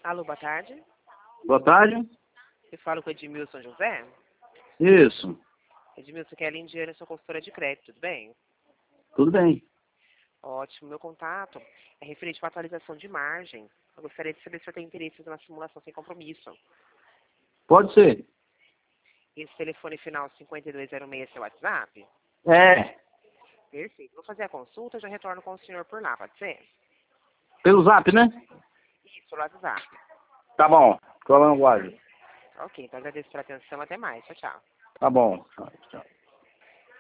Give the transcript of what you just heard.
Alô, boa tarde. Boa tarde. Eu falo com Edmilson José. Isso. Edmilson, que é a Lindiana, sua consultora de crédito, tudo bem? Tudo bem. Ótimo. Meu contato é referente à atualização de margem. Eu gostaria de saber se você tem interesse na simulação sem compromisso. Pode ser. Esse telefone final 5206 é seu WhatsApp? É. Perfeito. Vou fazer a consulta, já retorno com o senhor por lá, pode ser? Pelo Zap, né? Isso, pelo WhatsApp. Tá bom. Tô na guarda. Ok, então agradeço pela atenção. Até mais. Tchau, tchau. Tá bom. Tchau.